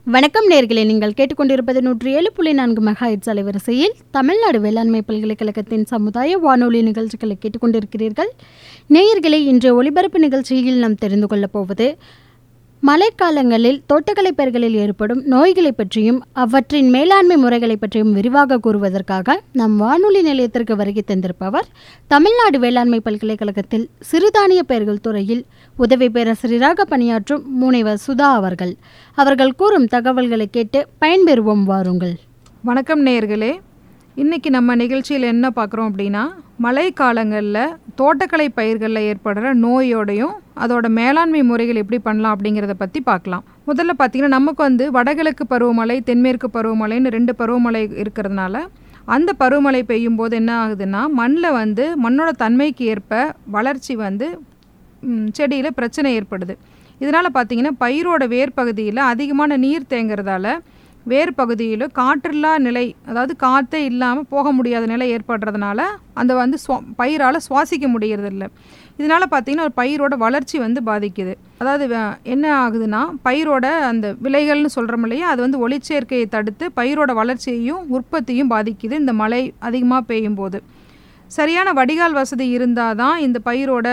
வணக்கம் நேயர்களே, நீங்கள் கேட்டுக்கொண்டிருப்பது 107.4 மெகாஹெர்ட்ஸ் அலைவரிசையில் தமிழ்நாடு வேளாண்மை பல்கலைக்கழகத்தின் சமுதாய வானொலி நிகழ்ச்சிகளை கேட்டுக்கொண்டிருக்கிறீர்கள். நேயர்களே, இன்றைய ஒலிபரப்பு நிகழ்ச்சியில் நாம் தெரிந்து கொள்ளப் போவது மழைக்காலங்களில் தோட்டக்கலை பயிர்களில் ஏற்படும் நோய்களை பற்றியும் அவற்றின் மேலாண்மை முறைகளை பற்றியும் விரிவாக கூறுவதற்காக நம் வானொலி நிலையத்திற்கு வருகை தந்திருப்பவர் தமிழ்நாடு வேளாண்மை பல்கலைக்கழகத்தில் சிறுதானிய பயிர்கள் துறையில் உதவி பேராசிரியராக பணியாற்றும் முனைவர் சுதா அவர்கள் கூறும் தகவல்களை கேட்டு பயன்பெறுவோம். வாருங்கள். வணக்கம் நேயர்களே, இன்றைக்கி நம்ம நிகழ்ச்சியில் என்ன பார்க்குறோம் அப்படின்னா, மழை காலங்களில் தோட்டக்கலை பயிர்களில் ஏற்படுற நோயோடையும் அதோட மேலாண்மை முறைகள் எப்படி பண்ணலாம் அப்படிங்கிறத பற்றி பார்க்கலாம். முதல்ல பார்த்திங்கன்னா, நமக்கு வடகிழக்கு பருவமழை, தென்மேற்கு பருவமழைன்னு 2 பருவமழை இருக்கிறதுனால அந்த பருவமழை பெய்யும் போது என்ன ஆகுதுன்னா, மண்ணோட தன்மைக்கு ஏற்ப வளர்ச்சி செடியில் பிரச்சனை ஏற்படுது. இதனால் பார்த்திங்கன்னா, பயிரோட வேர் பகுதியில் அதிகமான நீர் தேங்கிறதால வேர் பகுதியில் காற்றில்லா நிலை, அதாவது காற்றே இல்லாமல் போக முடியாத நிலை ஏற்படுறதுனால அந்த பயிரால் சுவாசிக்க முடியறதில்ல. இதனால் பார்த்திங்கன்னா ஒரு பயிரோட வளர்ச்சி பாதிக்குது. அதாவது என்ன ஆகுதுன்னா, பயிரோட அந்த விலைகள்னு சொல்கிறோம் இல்லையா, அது ஒளிச்சேர்க்கையை தடுத்து பயிரோட வளர்ச்சியையும் உற்பத்தியும் பாதிக்குது. இந்த மழை அதிகமாக பெய்யும் போது சரியான வடிகால் வசதி இருந்தால் தான் இந்த பயிரோட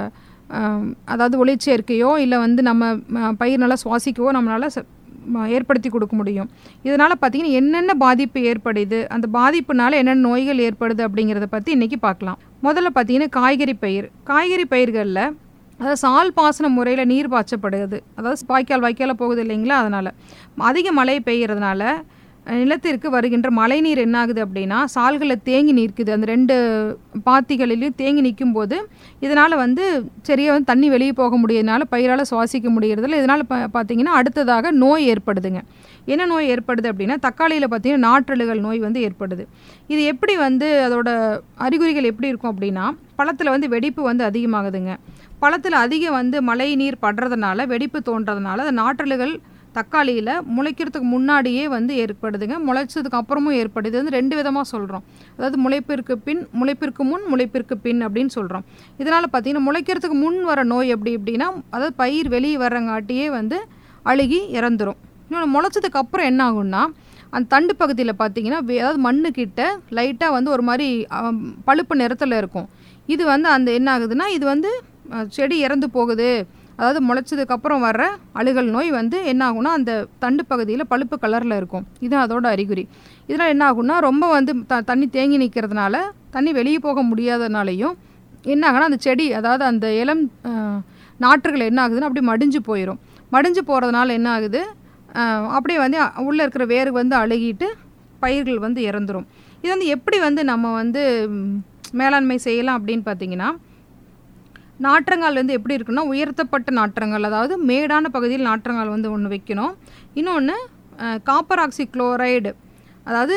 அதாவது ஒளிச்சேர்க்கையோ இல்லை நம்ம பயிர் நல்லா சுவாசிக்கவோ நம்மளால் ஏற்படுத்தி கொடுக்க முடியும். இதனால் பார்த்திங்கன்னா என்னென்ன பாதிப்பு ஏற்படுது, அந்த பாதிப்புனால என்னென்ன நோய்கள் ஏற்படுது அப்படிங்கிறத பற்றி இன்றைக்கி பார்க்கலாம். முதல்ல பார்த்திங்கன்னா காய்கறி பயிர்களில் அதாவது சால் பாசன முறையில் நீர் பாய்ச்சப்படுது. அதாவது வாய்க்கால் போகுது இல்லைங்களா, அதனால் அதிக மழை பெய்கிறதுனால நிலத்திற்கு வருகின்ற மழை நீர் என்ன ஆகுது அப்படின்னா, சால்களில் தேங்கி நிற்குது. அந்த 2 பாத்திகளிலையும் தேங்கி நிற்கும் போது இதனால் சரியாக தண்ணி வெளியே போக முடியறதுனால பயிரால் சுவாசிக்க முடியறதில்ல. இதனால் பார்த்திங்கன்னா அடுத்ததாக நோய் ஏற்படுதுங்க. என்ன நோய் ஏற்படுது அப்படின்னா, தக்காளியில் பார்த்திங்கன்னா நாற்றழுகல் நோய் ஏற்படுது. இது எப்படி அதோட அறிகுறிகள் எப்படி இருக்கும் அப்படின்னா, பழத்தில் வெடிப்பு அதிகமாகுதுங்க. பழத்தில் அதிக மழை நீர் படுறதுனால வெடிப்பு தோன்றதுனால அந்த நாற்றழுகல் தக்காளியில் முளைக்கிறதுக்கு முன்னாடியே ஏற்படுதுங்க. முளைச்சதுக்கு அப்புறமும் ஏற்படுது. 2 விதமாக சொல்கிறோம். அதாவது முளைப்பிற்கு முன் முளைப்பிற்கு பின் அப்படின்னு சொல்கிறோம். இதனால் பார்த்திங்கன்னா முளைக்கிறதுக்கு முன் வர நோய் எப்படின்னா, அதாவது பயிர் வெளியே வர்றங்காட்டியே அழுகி இறந்துடும். இன்னொன்று முளைச்சதுக்கு அப்புறம் என்ன ஆகும்னா, அந்த தண்டு பகுதியில் பார்த்திங்கன்னா அதாவது மண்ணுக்கிட்ட லைட்டாக ஒரு மாதிரி பழுப்பு நிறத்தில் இருக்கும். இது அந்த என்ன ஆகுதுன்னா, இது செடி இறந்து போகுது. அதாவது முளைச்சதுக்கப்புறம் வர்ற அழுகல் நோய் என்ன ஆகும்னா, அந்த தண்டு பகுதியில் பழுப்பு கலரில் இருக்கும். இது அதோட அறிகுறி. இதனால் என்ன ஆகும்னா, ரொம்ப தண்ணி தேங்கி நிற்கிறதுனால தண்ணி வெளியே போக முடியாதனாலையும் என்ன ஆகுனா, அந்த செடி அதாவது அந்த இளம் நாற்றுகள் என்ன ஆகுதுன்னா அப்படி மடிஞ்சு போயிடும். மடிஞ்சு போகிறதுனால என்ன ஆகுது, அப்படியே உள்ளே இருக்கிற வேர் அழுகிட்டு பயிர்கள் இறந்துடும். இது எப்படி நம்ம மேலாண்மை செய்யலாம் அப்படின்னு பார்த்திங்கன்னா, நாற்றங்கால் எப்படி இருக்குன்னா, உயர்த்தப்பட்ட நாற்றங்கால், அதாவது மேடான பகுதியில் நாற்றங்கால் ஒன்று வைக்கணும். இன்னொன்று காப்பர் ஆக்சி குளோரைடு, அதாவது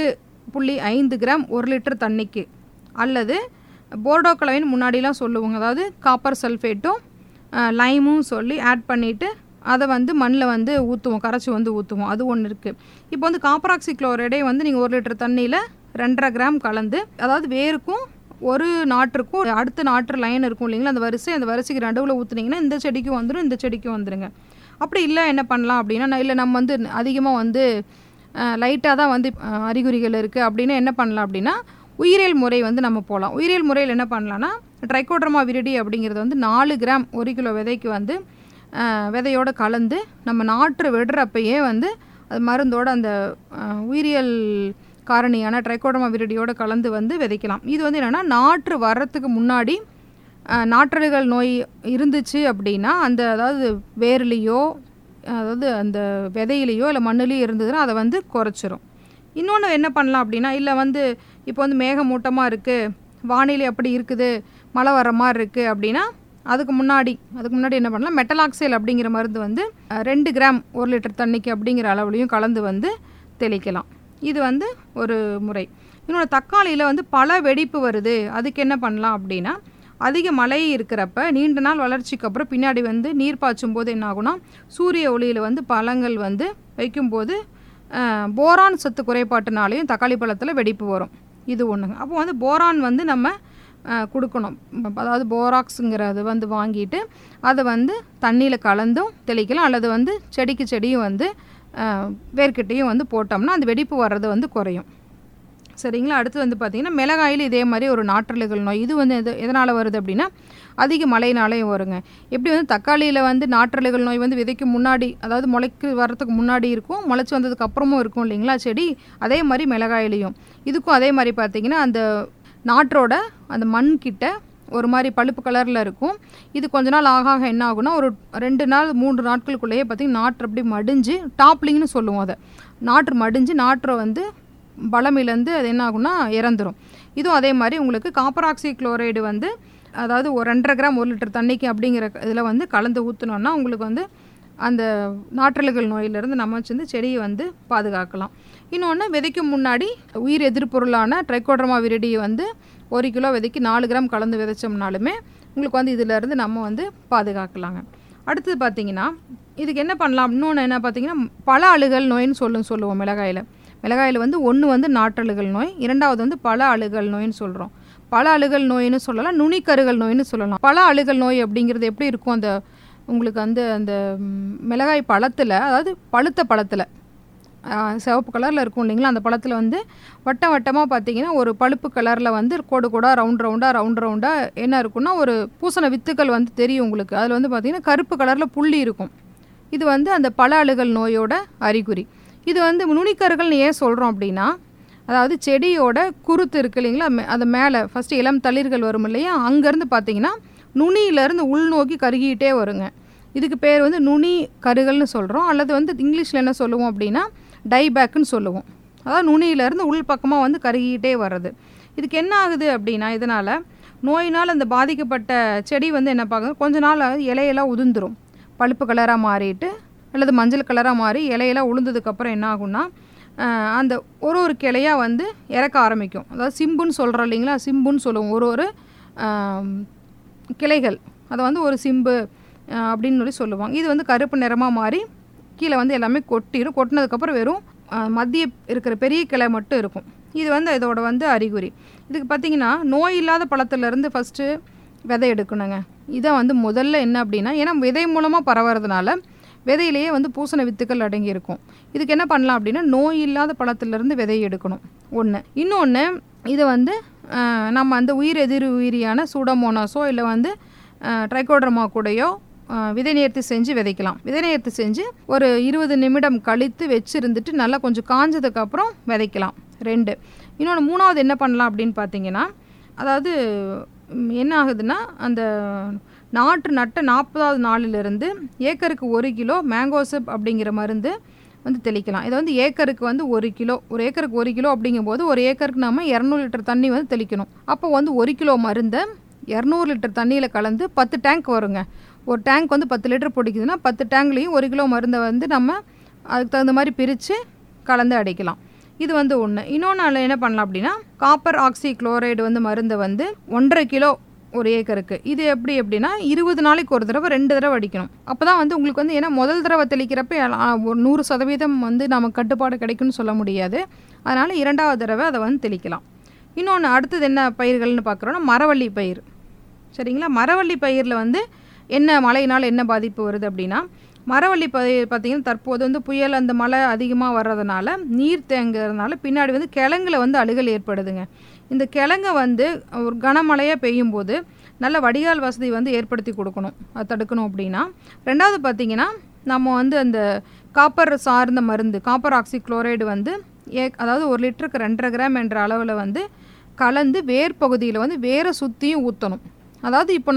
2.5 கிராம் 1 லிட்டர் தண்ணிக்கு, அல்லது போர்டோ கலவைன்னு முன்னாடிலாம் சொல்லுவாங்க. அதாவது காப்பர் சல்ஃபேட்டும் லைமும் சொல்லி ஆட் பண்ணிவிட்டு அதை மண்ணில் ஊற்றுவோம், கரைச்சி ஊற்றுவோம். அது ஒன்று இருக்குது. இப்போ காப்பர் ஆக்சி குளோரைடே நீங்கள் 1 லிட்டர் தண்ணியில் 2.5 கிராம் கலந்து, அதாவது வேருக்கும் ஒரு நாற்றுக்கும் அடுத்த நாற்று லைன் இருக்கும் இல்லைங்களா, அந்த வரிசைக்கு நடுவில் ஊற்றுனீங்கன்னா இந்த செடிக்கும் வந்துடும், இந்த செடிக்கும் வந்துடுங்க. அப்படி இல்லை என்ன பண்ணலாம் அப்படின்னா, இல்லை நம்ம அதிகமாக லைட்டாக தான் அறிகுறிகள் இருக்குது அப்படின்னா என்ன பண்ணலாம் அப்படின்னா, உயிரியல் முறை நம்ம போகலாம். உயிரியல் முறையில் என்ன பண்ணலான்னா, ட்ரைகோடர்மா விரிடி அப்படிங்கிறது 4 கிராம் 1 கிலோ விதைக்கு விதையோடு கலந்து நம்ம நாற்று விடுறப்பயே அது மருந்தோடு அந்த உயிரியல் காரணியான ட்ரைகோடர்மா விரிடியோடு கலந்து விதைக்கலாம். இது என்னென்னா, நாற்று வர்றதுக்கு முன்னாடி நாற்றழுகல் நோய் இருந்துச்சு அப்படின்னா அந்த அதாவது வேர்லேயோ அதாவது அந்த விதையிலையோ இல்லை மண்ணிலையோ இருந்ததுன்னா அதை குறைச்சிரும். இன்னொன்று என்ன பண்ணலாம் அப்படின்னா, இல்லை இப்போ மேகமூட்டமாக இருக்குது, வானிலை அப்படி இருக்குது, மழை வர மாதிரி இருக்குது அப்படின்னா அதுக்கு முன்னாடி என்ன பண்ணலாம், மெட்டலாக்சைல் அப்படிங்கிற மருந்து 2 கிராம் 1 லிட்டர் தண்ணிக்கு அப்படிங்கிற அளவுலையும் கலந்து தெளிக்கலாம். இது ஒரு முறை. இன்னொன்று, தக்காளியில் பல வெடிப்பு வருது, அதுக்கு என்ன பண்ணலாம் அப்படின்னா, அதிக மழை இருக்கிறப்ப நீண்ட நாள் வளர்ச்சிக்கு அப்புறம் பின்னாடி நீர் பாய்ச்சும் போது என்ன ஆகுனா, சூரிய ஒளியில் பழங்கள் வைக்கும்போது போரான் சத்து குறைபாட்டினாலையும் தக்காளி பழத்தில் வெடிப்பு வரும். இது ஒன்றுங்க. அப்போ போரான் நம்ம கொடுக்கணும். அதாவது போராக்ஸுங்கிறது வாங்கிட்டு அதை தண்ணியில் கலந்தும் தெளிக்கலாம், அல்லது செடிக்கு செடியும் வேர்க்கட்டையும் வந்து போட்டோம்னா அந்த வெடிப்பு வர்றது வந்து குறையும். சரிங்களா. அடுத்து வந்து பார்த்திங்கன்னா மிளகாயில் இதே மாதிரி ஒரு நாற்றலுகள் நோய். இது வந்து எதனால் வருது அப்படின்னா அதிக மழையினாலேயும் வருங்க. எப்படி வந்து தக்காளியில் வந்து நாற்றலுகள் நோய் வந்து விதைக்கு முன்னாடி, அதாவது முளைக்கு வர்றதுக்கு முன்னாடி இருக்கும், முளைச்சி வந்ததுக்கு அப்புறமும் இருக்கும் இல்லைங்களா செடி, அதே மாதிரி மிளகாயிலையும் இதுக்கும் அதே மாதிரி பார்த்திங்கன்னா அந்த நாற்றோட அந்த மண் கிட்ட ஒரு மாதிரி பழுப்பு கலரில் இருக்கும். இது கொஞ்ச நாள் ஆக ஆக என்ன ஆகும்னா ஒரு 2 நாள் 3 நாட்களுக்குள்ளேயே பார்த்திங்கன்னா நாற்று அப்படி மடிஞ்சு, டாப்லிங்னு சொல்லுவோம் அதை, நாற்று மடிஞ்சு நாற்றை வந்து பலமிழந்து அது என்ன ஆகும்னா இறந்துடும். இதுவும் அதே மாதிரி உங்களுக்கு காப்பர் ஆக்சி குளோரைடு வந்து அதாவது ஒரு 2.5 கிராம் 1 லிட்டர் தண்ணிக்கு அப்படிங்கிற இதில் வந்து கலந்து ஊற்றினோன்னா உங்களுக்கு வந்து அந்த நாற்றலுகள் நோயிலிருந்து நம்ம வந்து செடியை வந்து பாதுகாக்கலாம். இன்னொன்று விதைக்கும் முன்னாடி உயிர் எதிர்ப்பொருளான ட்ரைகோடர்மா விரிடியை வந்து 1 கிலோ விதைக்கு 4 கிராம் கலந்து விதைச்சோம்னாலுமே உங்களுக்கு வந்து இதிலேருந்து நம்ம வந்து பாதுகாக்கலாங்க. அடுத்தது பார்த்திங்கன்னா இதுக்கு என்ன பண்ணலாம், இன்னொன்று என்ன பார்த்திங்கன்னா பல அழுகல் நோயின்னு சொல்லுவோம் மிளகாயில் வந்து ஒன்று வந்து நாற்றலுகள் நோய், இரண்டாவது வந்து பல அழுகல் நோயின்னு சொல்கிறோம். பல அழுகல் நோயின்னு சொல்லலாம், நுனிக்கருகள் நோயின்னு சொல்லலாம். பல அழுகல் நோய் அப்படிங்கிறது எப்படி இருக்கும், அந்த உங்களுக்கு வந்து அந்த மிளகாய் பழத்தில், அதாவது பழுத்த பழத்தில் சிவப்பு கலரில் இருக்கும் இல்லைங்களா, அந்த பழத்தில் வந்து வட்டம் வட்டமாக பார்த்திங்கன்னா ஒரு பழுப்பு கலரில் வந்து கோடு கோடாக ரவுண்டாக என்ன இருக்குன்னா ஒரு பூசண வித்துக்கள் வந்து தெரியும் உங்களுக்கு. அதில் வந்து பார்த்திங்கன்னா கருப்பு கலரில் புள்ளி இருக்கும். இது வந்து அந்த பல அழுகல் நோயோட அறிகுறி. இது வந்து நுனிக்கருகள்னு ஏன் சொல்கிறோம் அப்படின்னா, அதாவது செடியோட குருத்து இருக்குது இல்லைங்களா, அது மேலே ஃபஸ்ட்டு இளம் தளிர்கள் வரும் இல்லையா, அங்கேருந்து பார்த்திங்கன்னா நுனியிலேருந்து உள்நோக்கி கருகிட்டே வருங்க. இதுக்கு பேர் வந்து நுனி கருகள்னு சொல்கிறோம். அல்லது வந்து இங்கிலீஷில் என்ன சொல்லுவோம் அப்படின்னா டைபேக்குன்னு சொல்லுவோம். அதாவது நுனியிலேருந்து உள் பக்கமாக வந்து கருகிட்டே வர்றது. இதுக்கு என்ன ஆகுது அப்படின்னா, இதனால் நோயினால் அந்த பாதிக்கப்பட்ட செடி வந்து என்ன பார்க்குது, கொஞ்ச நாள் இலையெல்லாம் உதிர்ந்துடும், பழுப்பு கலராக மாறிட்டு அல்லது மஞ்சள் கலராக மாறி இலையெல்லாம் உளுந்ததுக்கப்புறம் என்ன ஆகும்னா அந்த ஒரு கிளையாக வந்து இறக்க ஆரம்பிக்கும். அதாவது சிம்புன்னு சொல்கிறோம் இல்லைங்களா, சிம்புன்னு சொல்லுவோம். ஒரு கிளைகள் அதை வந்து ஒரு சிம்பு அப்படின்னு சொல்லுவாங்க. இது வந்து கருப்பு நிறமாக மாறி கீழே வந்து எல்லாமே கொட்டினதுக்கப்புறம் வெறும் மத்திய இருக்கிற பெரிய கிளை மட்டும் இருக்கும். இது வந்து இதோட வந்து அறிகுறி. இதுக்கு பார்த்திங்கன்னா நோய் இல்லாத பழத்துலேருந்து ஃபஸ்ட்டு விதை எடுக்கணுங்க. இதை வந்து முதல்ல என்ன அப்படின்னா, ஏன்னா விதை மூலமாக பரவுறதுனால விதையிலேயே வந்து பூசண வித்துக்கள் அடங்கி இருக்கும். இதுக்கு என்ன பண்ணலாம் அப்படின்னா, நோய் இல்லாத பழத்திலிருந்து விதையை எடுக்கணும் ஒன்று. இன்னொன்று, இதை வந்து நம்ம அந்த உயிரியான சூடோமோனாஸோ இல்லை வந்து ட்ரைகோடர்மா கூடயோ விதை நேர்த்தி செஞ்சு விதைக்கலாம். விதை நேர்த்தி செஞ்சு ஒரு 20 நிமிடம் கழித்து வச்சுருந்துட்டு நல்லா கொஞ்சம் காஞ்சதுக்கப்புறம் விதைக்கலாம். 2. இன்னொன்று, மூணாவது என்ன பண்ணலாம் அப்படின்னு பார்த்தீங்கன்னா, அதாவது என்ன ஆகுதுன்னா, அந்த நாற்று நட்ட 40வது நாளிலிருந்து ஏக்கருக்கு 1 கிலோ மேங்கோசிப் அப்படிங்கிற மருந்து வந்து தெளிக்கலாம். இதை வந்து ஏக்கருக்கு வந்து 1 கிலோ, ஒரு ஏக்கருக்கு 1 கிலோ அப்படிங்கும்போது ஒரு ஏக்கருக்கு நம்ம 200 லிட்டர் தண்ணி வந்து தெளிக்கணும். அப்போ வந்து 1 கிலோ மருந்தை 200 லிட்டர் தண்ணியில் கலந்து 10 டேங்க் வருங்க. ஒரு டேங்க் வந்து 10 லிட்டர் பிடிக்குதுன்னா 10 டேங்க்லேயும் 1 கிலோ மருந்தை வந்து நம்ம அதுக்கு தகுந்த மாதிரி பிரித்து கலந்து அடைக்கலாம். இது வந்து ஒன்று. இன்னொன்று என்ன பண்ணலாம் அப்படின்னா, காப்பர் ஆக்சி குளோரைடு வந்து மருந்தை வந்து 1.5 கிலோ ஒரு ஏக்கருக்கு. இது எப்படி அப்படின்னா 20 நாளைக்கு ஒரு தடவை 2 தடவை அடிக்கணும். அப்போ தான் வந்து உங்களுக்கு வந்து, ஏன்னா முதல் தடவை தெளிக்கிறப்ப ஒரு 100% வந்து நமக்கு கட்டுப்பாடு கிடைக்கும்னு சொல்ல முடியாது. அதனால் 2வது தடவை அதை வந்து தெளிக்கலாம். இன்னொன்று, அடுத்தது என்ன பயிர்கள்னு பார்க்குறோன்னா மரவள்ளி பயிர். சரிங்களா. மரவள்ளி பயிரில் வந்து என்ன மழையினால் என்ன பாதிப்பு வருது அப்படின்னா, மரவள்ளி பயிர் பார்த்திங்கன்னா தற்போது வந்து புயல் அந்த மழை அதிகமாக வர்றதுனால நீர் தேங்குறதுனால பின்னாடி வந்து கிழங்குல வந்து அழுகல் ஏற்படுதுங்க. இந்த கிழங்கை வந்து ஒரு கனமழையாக பெய்யும் போது நல்ல வடிகால் வசதி வந்து ஏற்படுத்தி கொடுக்கணும், அது தடுக்கணும் அப்படின்னா. 2வது பார்த்திங்கன்னா, நம்ம வந்து அந்த காப்பர் சார்ந்த மருந்து காப்பர் ஆக்சி குளோரைடு வந்து அதாவது 1 லிட்டருக்கு 2.5 கிராம் என்ற அளவில் வந்து கலந்து வேர் பகுதியில் வந்து வேரை சுற்றியும் ஊற்றணும். அதாவது இப்போ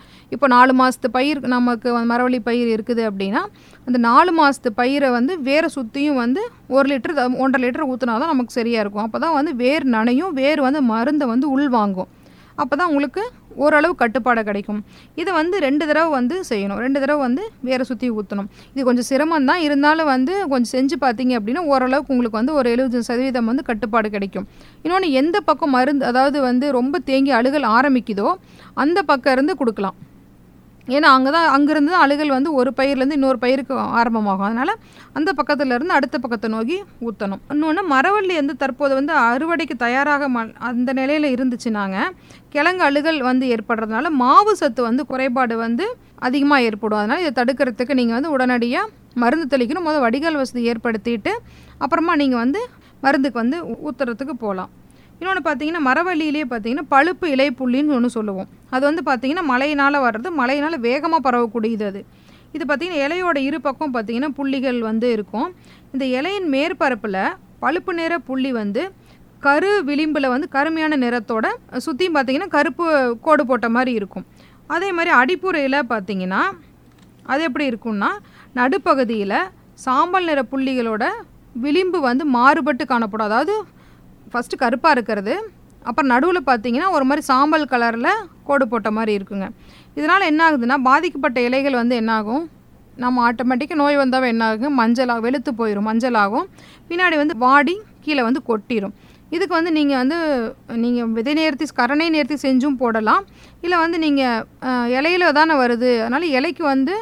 4 மாதத்து பயிர் நமக்கு மரவள்ளி பயிர் இருக்குது அப்படின்னா, அந்த 4 மாதத்து பயிரை வந்து வேரை சுற்றியும் வந்து 1 லிட்டர் 1.5 லிட்டர் ஊற்றினா தான் நமக்கு சரியாக இருக்கும். அப்போ தான் வந்து வேர் நனையும், வேர் வந்து மருந்தை வந்து உள்வாங்கும். அப்போ தான் உங்களுக்கு ஓரளவு கட்டுப்பாடு கிடைக்கும். இதை வந்து 2 தடவை வந்து செய்யணும். 2 தடவை வந்து வேரை சுற்றி ஊற்றணும். இது கொஞ்சம் சிரமம் தான், இருந்தாலும் வந்து கொஞ்சம் செஞ்சு பார்த்தீங்க அப்படின்னா ஓரளவுக்கு உங்களுக்கு வந்து ஒரு 70% வந்து கட்டுப்பாடு கிடைக்கும். இன்னொன்று, எந்த பக்கம் மருந்து அதாவது வந்து ரொம்ப தேங்கி அழுகல் ஆரம்பிக்குதோ அந்த பக்கம் இருந்து கொடுக்கலாம். ஏன்னா அங்கேருந்து தான் அழுகல் வந்து ஒரு பயிர்லேருந்து இன்னொரு பயிருக்கு ஆரம்பமாகும். அதனால் அந்த பக்கத்துலேருந்து அடுத்த பக்கத்தை நோக்கி ஊற்றணும். இன்னொன்று, மரவள்ளி வந்து தற்போது வந்து அறுவடைக்கு தயாராக அந்த நிலையில் இருந்துச்சுனாங்க கிழங்கு அழுகல் வந்து ஏற்படுறதுனால மாவு சத்து வந்து குறைபாடு வந்து அதிகமாக ஏற்படும். அதனால் இதை தடுக்கிறதுக்கு நீங்கள் வந்து உடனடியாக மருந்து தெளிக்கணும். முதல் வடிகால் வசதி ஏற்படுத்திட்டு அப்புறமா நீங்கள் வந்து மருந்துக்கு வந்து ஊற்றுறதுக்கு போகலாம். இன்னொன்று பார்த்தீங்கன்னா மரவள்ளியிலே பார்த்தீங்கன்னா பழுப்பு இலை புள்ளின்னு ஒன்று சொல்லுவோம். அது வந்து பார்த்திங்கன்னா மழையினால் வர்றது, மழையினால் வேகமாக பரவக்கூடியது. இது பார்த்திங்கன்னா இலையோட இரு பக்கம் பார்த்திங்கன்னா புள்ளிகள் வந்து இருக்கும். இந்த இலையின் மேற்பரப்பில் பழுப்பு நிற புள்ளி வந்து கரு விளிம்பில் வந்து கருமையான நிறத்தோட சுற்றியும் பார்த்திங்கன்னா கருப்பு கோடு போட்ட மாதிரி இருக்கும். அதே மாதிரி அடிப்புறையில் பார்த்திங்கன்னா அது எப்படி இருக்கும்னா நடுப்பகுதியில் சாம்பல் நிற புள்ளிகளோட விளிம்பு வந்து மாறுபட்டு காணப்படும். அதாவது ஃபஸ்ட்டு கருப்பாக இருக்கிறது, அப்புறம் நடுவில் பார்த்திங்கன்னா ஒரு மாதிரி சாம்பல் கலரில் கோடு போட்ட மாதிரி இருக்குங்க. இதனால் என்ன ஆகுதுன்னா பாதிக்கப்பட்ட இலைகள் வந்து என்னாகும், நம்ம ஆட்டோமேட்டிக்காக நோய் வந்தாவே என்ன ஆகும், மஞ்சளாக வெளுத்து போயிடும், மஞ்சளாகும். பின்னாடி வந்து வாடி கீழே வந்து கொட்டிடும். இதுக்கு வந்து நீங்கள் விதை நேர்த்தி கரணை நேர்த்தி செஞ்சும் போடலாம். இல்லை வந்து நீங்கள் இலையில தானே வருது, அதனால் இலைக்கு வந்து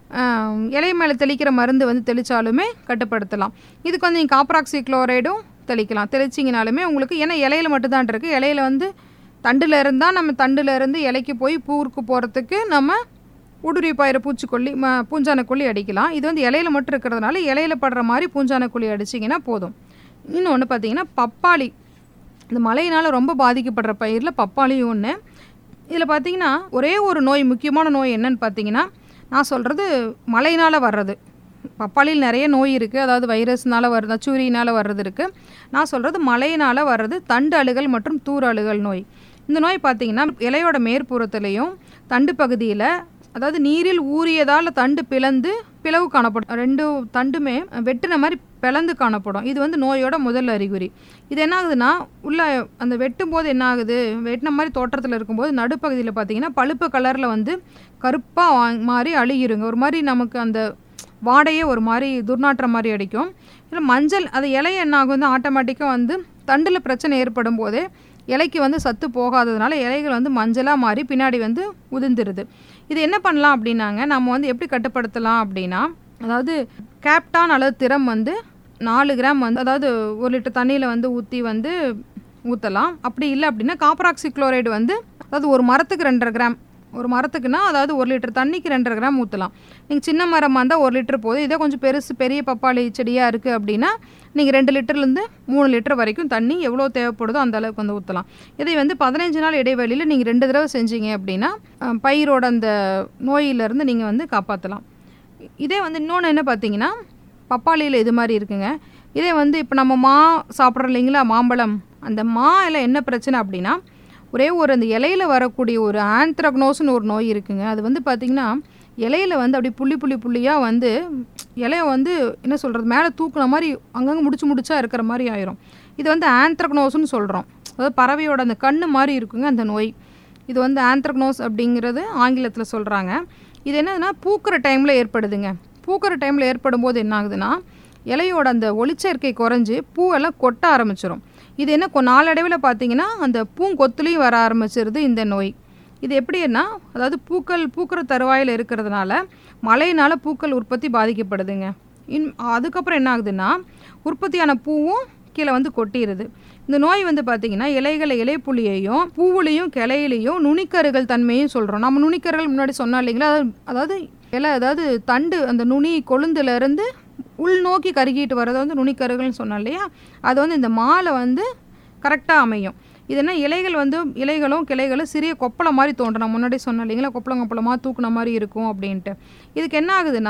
இலை மேலே தெளிக்கிற மருந்து வந்து தெளித்தாலுமே கட்டுப்படுத்தலாம். இதுக்கு வந்து நீங்கள் காப்ராக்சி குளோரைடும் தெளிக்கலாம். தெளிச்சிங்கனாலுமே உங்களுக்கு, ஏன்னா இலையில மட்டும்தான் இருக்குது, இலையில வந்து தண்டில் இருந்தால் நம்ம தண்டில் இருந்து இலைக்கு போய் பூருக்கு போகிறதுக்கு நம்ம ஊடுருவி பாயிற பூச்சிக்கொல்லி பூஞ்சானக்கொல்லி அடிக்கலாம். இது வந்து இலையில மட்டும் இருக்கிறதுனால இலையில படுற மாதிரி பூஞ்சானக்கொல்லி அடிச்சிங்கன்னா போதும். இன்னொன்று பார்த்தீங்கன்னா பப்பாளி, இந்த மழையினால் ரொம்ப பாதிக்கப்படுற பயிரில் பப்பாளியும் ஒன்று. இதில் பார்த்திங்கன்னா ஒரே ஒரு நோய், முக்கியமான நோய் என்னன்னு பார்த்தீங்கன்னா, நான் சொல்கிறது மழையினால் வர்றது. பப்பாளியில் நிறைய நோய் இருக்குது, அதாவது வைரஸ்னால் வர்றது, நச்சூரியினால் வர்றது இருக்குது. நான் சொல்கிறது மழையினால் வர்றது தண்டு அழுகல் மற்றும் தூர் அழுகல் நோய். இந்த நோய் பார்த்திங்கன்னா இலையோட மேற்புறத்துலேயும் தண்டு பகுதியில், அதாவது நீரில் ஊறியதால் தண்டு பிளவு காணப்படும். ரெண்டு தண்டுமே வெட்டின மாதிரி பிளந்து காணப்படும். இது வந்து நோயோட முதல் அறிகுறி. இது என்ன ஆகுதுன்னா, உள்ள அந்த வெட்டும் போது என்ன ஆகுது, வெட்டின மாதிரி தோற்றத்தில் இருக்கும்போது நடுப்பகுதியில் பார்த்திங்கன்னா பழுப்பு கலரில் வந்து கருப்பாக மாதிரி அழுகிருங்க. ஒரு மாதிரி நமக்கு அந்த வாடையே ஒரு மாதிரி துர்நாற்றம் மாதிரி அடிக்கும். இல்லை மஞ்சள், அது இலையை என்ன ஆகும் வந்து ஆட்டோமேட்டிக்காக வந்து தண்டில் பிரச்சனை ஏற்படும் போதே இலைக்கு வந்து சத்து போகாததுனால இலைகள் வந்து மஞ்சளாக மாறி பின்னாடி வந்து உதிர்ந்துருது. இது என்ன பண்ணலாம் அப்படின்னாங்க, நம்ம வந்து எப்படி கட்டுப்படுத்தலாம் அப்படின்னா, அதாவது கேப்டான் அல்லது திரம் வந்து 4 கிராம் வந்து, அதாவது 1 லிட்டர் தண்ணியில் வந்து ஊற்றி வந்து ஊற்றலாம். அப்படி இல்லை அப்படின்னா காப்ராக்சி குளோரைடு வந்து, அதாவது ஒரு மரத்துக்கு 2.5 கிராம், ஒரு மரத்துக்குன்னா அதாவது 1 லிட்டர் தண்ணிக்கு 2.5 கிராம் ஊற்றலாம். நீங்கள் சின்ன மரமாக இருந்தால் 1 லிட்டர் போதும். இதே கொஞ்சம் பெரிய பப்பாளி செடியாக இருக்குது அப்படின்னா நீங்கள் 2 லிட்டர்லேருந்து 3 லிட்டர் வரைக்கும் தண்ணி எவ்வளோ தேவைப்படுதோ அந்த அளவுக்கு வந்து ஊற்றலாம். இதை வந்து 15 நாள் இடைவெளியில் நீங்கள் 2 தடவை செஞ்சீங்க அப்படின்னா பயிரோட அந்த நோயிலிருந்து நீங்கள் வந்து காப்பாற்றலாம். இதே வந்து இன்னொன்று என்ன பார்த்தீங்கன்னா, பப்பாளியில் இது மாதிரி இருக்குங்க. இதே வந்து இப்போ நம்ம சாப்பிட்றோம் இல்லைங்களா, மாம்பழம், அந்த எல்லாம் என்ன பிரச்சனை அப்படின்னா, ஒரே ஒரு அந்த இலையில் வரக்கூடிய ஒரு ஆந்த்ரக்னோஸ்னு ஒரு நோய் இருக்குங்க. அது வந்து பார்த்திங்கன்னா இலையில் வந்து அப்படி புள்ளியாக வந்து இலையை வந்து என்ன சொல்கிறது, மேலே தூக்குன மாதிரி அங்கங்கே முடிச்சா இருக்கிற மாதிரி ஆயிரும். இது வந்து ஆந்த்ரக்னோஸ்னு சொல்கிறோம். அதாவது பறவையோட அந்த கண்ணு மாதிரி இருக்குங்க அந்த நோய். இது வந்து ஆந்த்ரக்னோஸ் அப்படிங்கிறது ஆங்கிலத்தில் சொல்கிறாங்க. இது என்னதுன்னா பூக்கிற டைமில் ஏற்படுதுங்க. பூக்கிற டைமில் ஏற்படும் போது என்ன ஆகுதுன்னா, இலையோட அந்த ஒளிச்சேர்க்கை குறைஞ்சி பூவெல்லாம் கொட்ட ஆரம்பிச்சிடும். இது என்ன நாளடைவில் பார்த்திங்கன்னா அந்த பூங்கொத்துலேயும் வர ஆரம்பிச்சிருது இந்த நோய். இது எப்படின்னா, அதாவது பூக்கிற தருவாயில் இருக்கிறதுனால மழையினால் பூக்கள் உற்பத்தி பாதிக்கப்படுதுங்க. அதுக்கப்புறம் என்ன ஆகுதுன்னா, உற்பத்தியான பூவும் கீழே வந்து கொட்டிடுது. இந்த நோய் வந்து பார்த்திங்கன்னா இலைப்புள்ளியையும் பூவுலையும் கிளையிலையும் நுனிக்கருகள் தன்மையும் சொல்கிறோம். நம்ம நுனிக்கருகள் முன்னாடி சொன்னோம் இல்லைங்களா, அதாவது தண்டு அந்த நுனி கொழுந்துலேருந்து உள்நோக்கி கருகிட்டு வர்றது வந்து நுனிக்கருகள்னு சொன்னோம் இல்லையா, அது வந்து இந்த மாலை வந்து கரெக்டாக அமையும். இதுனா இலைகளும் கிளைகளும் சிறிய கொப்பளை மாதிரி தோன்றும். நான் முன்னாடி சொன்னேன் இல்லைங்களா, கொப்பளமாக தூக்குன மாதிரி இருக்கும் அப்படின்ட்டு. இதுக்கு என்ன ஆகுதுன்னா,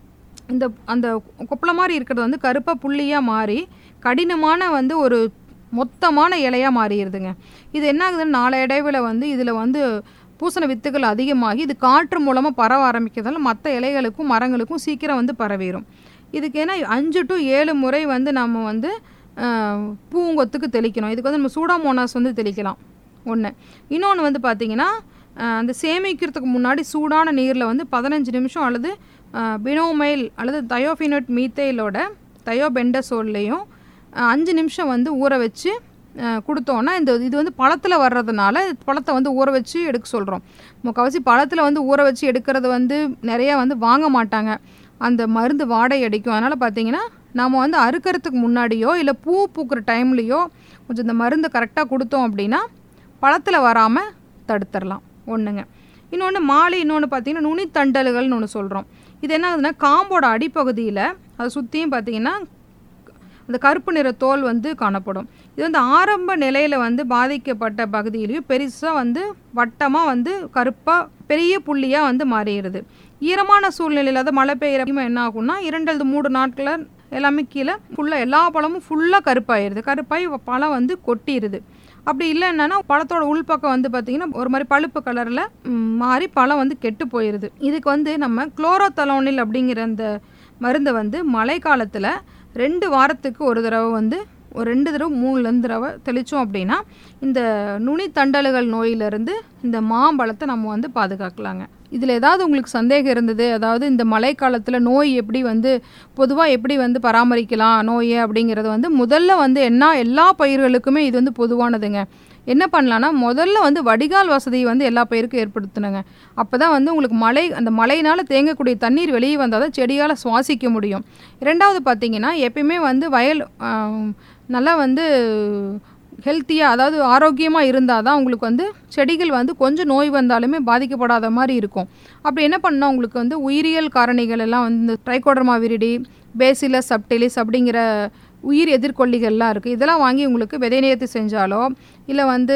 அந்த கொப்பளை மாதிரி இருக்கிறது வந்து கருப்பாக புள்ளியாக மாறி கடினமான வந்து ஒரு மொத்தமான இலையாக மாறிடுதுங்க. இது என்ன ஆகுதுன்னு நாளடைவில் வந்து இதில் வந்து பூசண வித்துகள் அதிகமாகி இது காற்று மூலமாக பரவ ஆரம்பிக்கிறதால மற்ற இலைகளுக்கும் மரங்களுக்கும் சீக்கிரம் வந்து பரவிடும். இதுக்கு ஏன்னா 5 to 7 முறை வந்து நம்ம வந்து பூங்கொத்துக்கு தெளிக்கணும். இதுக்கு வந்து நம்ம சூடாமோனாஸ் வந்து தெளிக்கலாம் ஒன்று. இன்னொன்று வந்து பார்த்திங்கன்னா, அந்த சேமிக்கிறதுக்கு முன்னாடி சூடான நீரில் வந்து 15 நிமிஷம் அல்லது பினோமைல் அல்லது தயோஃபினட் மீத்தைலோட தயோபெண்டசோல்லையும் 5 நிமிஷம் வந்து ஊற வச்சு கொடுத்தோன்னா இது வந்து பழத்தில் வர்றதுனால பழத்தை வந்து ஊற வச்சு எடுக்க சொல்கிறோம். முக்கால்வாசி பழத்தில் வந்து ஊற வச்சு எடுக்கிறது வந்து நிறையா வந்து வாங்க மாட்டாங்க, அந்த மருந்து வாடை அடிக்கும். அதனால் பார்த்திங்கன்னா நம்ம வந்து அறுக்கிறதுக்கு முன்னாடியோ இல்லை பூக்கிற டைம்லேயோ கொஞ்சம் இந்த மருந்து கரெக்டாக கொடுத்தோம் அப்படின்னா பழத்தில் வராமல் தடுத்துடலாம் ஒன்றுங்க. இன்னொன்று இன்னொன்று பார்த்திங்கன்னா நுனித்தண்டல்கள்னு ஒன்று சொல்கிறோம். இது என்ன ஆகுதுன்னா காம்போட அடிப்பகுதியில் அதை சுற்றியும் பார்த்திங்கன்னா அந்த கருப்பு நிற தோல் வந்து காணப்படும். இது வந்து ஆரம்ப நிலையில் வந்து பாதிக்கப்பட்ட பகுதியிலையும் பெருசாக வந்து வட்டமாக வந்து கருப்பாக பெரிய புள்ளியாக வந்து மாறிடுது. ஈரமான சூழ்நிலையில் அதாவது மழை பெய்யறப்ப என்ன ஆகும்னா 2 அல்லது 3 நாட்களில் எல்லாமே கீழே ஃபுல்லாக எல்லா பழமும் ஃபுல்லாக கருப்பாயிருது. கருப்பாகி பழம் வந்து கொட்டிடுது. அப்படி இல்லை என்னன்னா பழத்தோட உள்பக்கம் வந்து பார்த்திங்கன்னா ஒரு மாதிரி பழுப்பு கலரில் மாறி பழம் வந்து கெட்டு போயிடுது. இதுக்கு வந்து நம்ம குளோரோதலோனில் அப்படிங்கிற அந்த மருந்தை வந்து மழை காலத்தில் 2 வாரத்துக்கு ஒரு தடவை வந்து ஒரு 2 தடவை 3 தடவை தெளித்தோம் அப்படின்னா இந்த நுனி தண்டல்கள் நோயிலிருந்து இந்த மாம்பழத்தை நம்ம வந்து பாதுகாக்கலாங்க. இதில் ஏதாவது உங்களுக்கு சந்தேகம் இருந்தது, அதாவது இந்த மழை காலத்தில் நோய் எப்படி வந்து பொதுவாக எப்படி வந்து பராமரிக்கலாம் நோயை அப்படிங்கிறது வந்து முதல்ல வந்து எல்லா பயிர்களுக்குமே இது வந்து பொதுவானதுங்க. என்ன பண்ணலான்னா முதல்ல வந்து வடிகால் வசதியை வந்து எல்லா பயிருக்கும் ஏற்படுத்தணுங்க. அப்போ தான் வந்து உங்களுக்கு அந்த மழையினால் தேங்கக்கூடிய தண்ணீர் வெளியே வந்தால் தான் செடியால் சுவாசிக்க முடியும். 2வது பார்த்திங்கன்னா எப்பயுமே வந்து வயல் நல்லா வந்து ஹெல்த்தியாக அதாவது ஆரோக்கியமாக இருந்தால் தான் உங்களுக்கு வந்து செடிகள் வந்து கொஞ்சம் நோய் வந்தாலுமே பாதிக்கப்படாத மாதிரி இருக்கும். அப்படி என்ன பண்ணால் உங்களுக்கு வந்து உயிரியல் காரணிகள் எல்லாம் வந்து ட்ரைகோடர்மா விரிடி, பேசிலஸ் சப்டிலிஸ் அப்படிங்கிற உயிர் எதிர்கொல்லிகள்லாம் இருக்குது. இதெல்லாம் வாங்கி உங்களுக்கு விதை நேர்த்தி செஞ்சாலோ இல்லை வந்து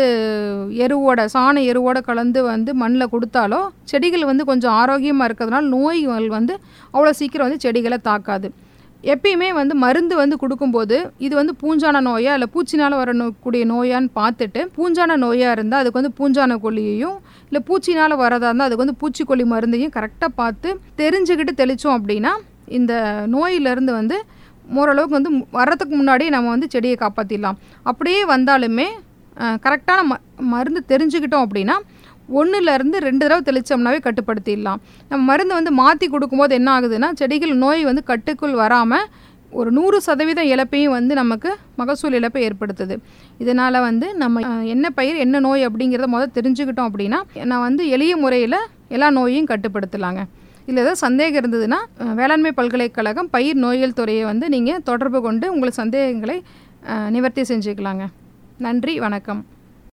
சாண எருவோட கலந்து வந்து மண்ணில் கொடுத்தாலோ செடிகள் வந்து கொஞ்சம் ஆரோக்கியமாக இருக்கிறதுனால நோய்கள் வந்து அவ்வளோ சீக்கிரம் வந்து செடிகளை தாக்காது. எப்பயுமே வந்து மருந்து வந்து கொடுக்கும்போது இது வந்து பூஞ்சான நோயா இல்லை பூச்சினால் வரக்கூடிய நோயான்னு பார்த்துட்டு, பூஞ்சான நோயாக இருந்தால் அதுக்கு வந்து பூஞ்சான கொல்லியையும் இல்லை பூச்சினால் வரதா இருந்தால் அதுக்கு வந்து பூச்சிக்கொல்லி மருந்தையும் கரெக்டாக பார்த்து தெரிஞ்சுக்கிட்டு தெளித்தோம் அப்படின்னா இந்த நோயிலேருந்து வந்து ஓரளவுக்கு வந்து வர்றதுக்கு முன்னாடியே நம்ம வந்து செடியை காப்பாற்றிடலாம். அப்படியே வந்தாலுமே கரெக்டான மருந்து தெரிஞ்சுக்கிட்டோம் அப்படின்னா 1லேருந்து 2 தடவை தெளித்தோம்னாவே கட்டுப்படுத்திடலாம். நம்ம மருந்து வந்து மாற்றி கொடுக்கும்போது என்ன ஆகுதுன்னா செடிகள் நோய் வந்து கட்டுக்குள் வராமல் ஒரு 100% இழப்பையும் வந்து நமக்கு மகசூல் இழப்பை ஏற்படுத்துது. இதனால் வந்து நம்ம என்ன பயிர் என்ன நோய் அப்படிங்கிறத தெரிஞ்சுக்கிட்டோம் அப்படின்னா நான் வந்து எளிய முறையில் எல்லா நோயையும் கட்டுப்படுத்தலாங்க. இதில் ஏதாவது சந்தேகம் இருந்ததுன்னா வேளாண்மை பல்கலைக்கழகம் பயிர் நோயியல் துறையை வந்து நீங்கள் தொடர்பு கொண்டு உங்கள் சந்தேகங்களை நிவர்த்தி செஞ்சுக்கலாங்க. நன்றி, வணக்கம்.